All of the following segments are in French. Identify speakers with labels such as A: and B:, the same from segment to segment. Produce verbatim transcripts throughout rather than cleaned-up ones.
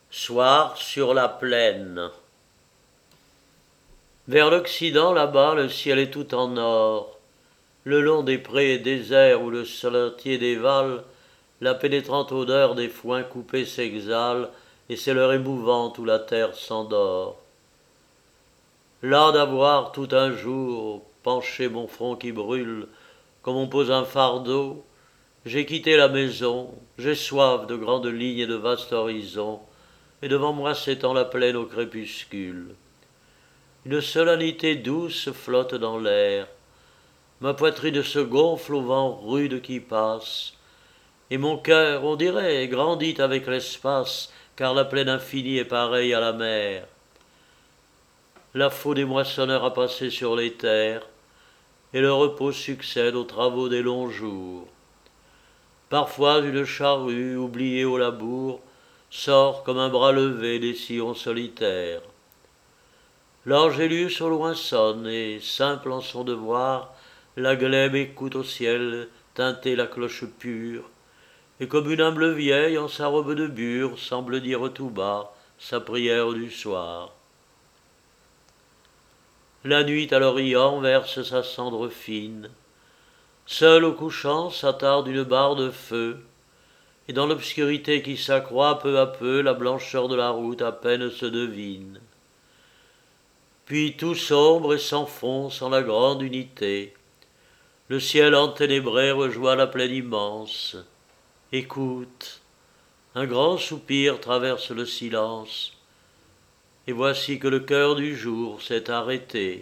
A: Soir sur la plaine. Vers l'Occident, là-bas, le ciel est tout en or. Le long des prés et déserts où le sentier dévale, la pénétrante odeur des foins coupés s'exhale, et c'est l'heure émouvante où la terre s'endort. Là d'avoir tout un jour penché mon front qui brûle, comme on pose un fardeau, j'ai quitté la maison, j'ai soif de grandes lignes et de vastes horizons, et devant moi s'étend la plaine au crépuscule. Une solennité douce flotte dans l'air, ma poitrine se gonfle au vent rude qui passe, et mon cœur, on dirait, grandit avec l'espace, car la plaine infinie est pareille à la mer. La faux des moissonneurs a passé sur les terres, et le repos succède aux travaux des longs jours. Parfois une charrue, oubliée au labour, sort comme un bras levé des sillons solitaires. L'angélus au loin sonne, et, simple en son devoir, la glèbe écoute au ciel teinter la cloche pure, et comme une humble vieille en sa robe de bure semble dire tout bas sa prière du soir. La nuit à l'Orient verse sa cendre fine, seule au couchant s'attarde une barre de feu, et dans l'obscurité qui s'accroît peu à peu, la blancheur de la route à peine se devine. Puis tout sombre et s'enfonce en la grande unité. Le ciel enténébré rejoint la plaine immense. Écoute, un grand soupir traverse le silence, et voici que le cœur du jour s'est arrêté.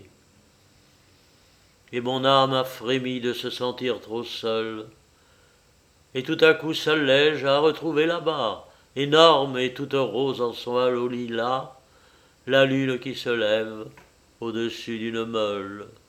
A: Et mon âme a frémi de se sentir trop seule, et tout à coup s'allège à retrouver là-bas, énorme et toute rose en son halo lilas, la lune qui se lève au-dessus d'une meule.